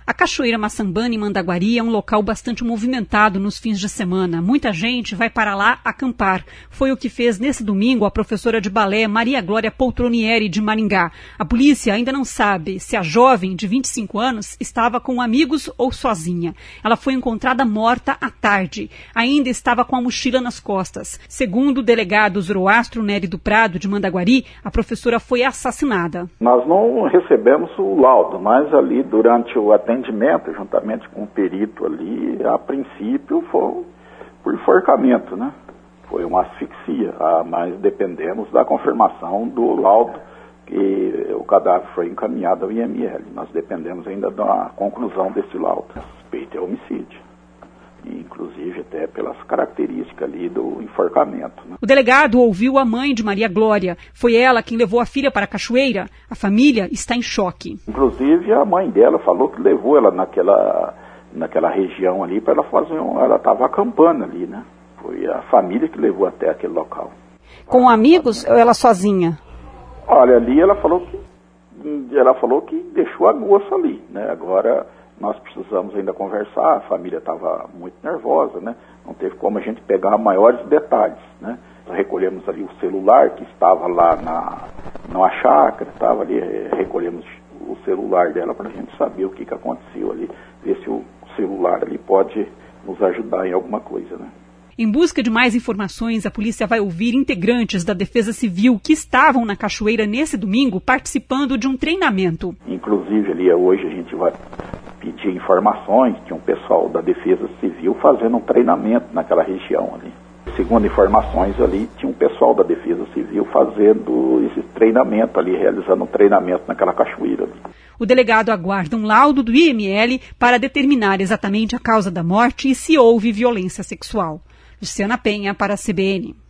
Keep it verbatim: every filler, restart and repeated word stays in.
A Cachoeira Maçambana, em Mandaguari, é um local bastante movimentado nos fins de semana. Muita gente vai para lá acampar. Foi o que fez nesse domingo a professora de balé Maria Glória Poltronieri, de Maringá. A polícia ainda não sabe se a jovem, de vinte e cinco anos, estava com amigos ou sozinha. Ela foi encontrada morta à tarde. Ainda estava com a mochila nas costas. Segundo o delegado Zoroastro Nery do Prado, de Mandaguari, a professora foi assassinada. Nós não recebemos o laudo, mas ali durante o atendimento, juntamente com o perito ali, a princípio foi por enforcamento, né? Foi uma asfixia, ah, mas dependemos da confirmação do laudo que o cadáver foi encaminhado ao I M L. Nós dependemos ainda da conclusão desse laudo. A suspeita é homicídio, inclusive até pelas características ali do enforcamento, né? O delegado ouviu a mãe de Maria Glória. Foi ela quem levou a filha para a cachoeira. A família está em choque. Inclusive a mãe dela falou que levou ela naquela, naquela região ali para ela fazer um, ela estava acampando ali, né? Foi a família que levou até aquele local. Com amigos ou ela sozinha? Olha, ali ela falou que ela falou que deixou a moça ali, né? Agora nós precisamos ainda conversar, a família estava muito nervosa, né? Não teve como a gente pegar maiores detalhes, né? Recolhemos ali o celular que estava lá na, na chácara, estava ali, recolhemos o celular dela para a gente saber o que, que aconteceu ali, ver se o celular ali pode nos ajudar em alguma coisa, né? Em busca de mais informações, a polícia vai ouvir integrantes da Defesa Civil que estavam na cachoeira nesse domingo participando de um treinamento. Inclusive ali hoje a gente vai pedir informações, tinha um pessoal da Defesa Civil fazendo um treinamento naquela região ali. Segundo informações ali, tinha um pessoal da Defesa Civil fazendo esse treinamento ali, realizando um treinamento naquela cachoeira ali. O delegado aguarda um laudo do I M L para determinar exatamente a causa da morte e se houve violência sexual. Luciana Penha para a C B N.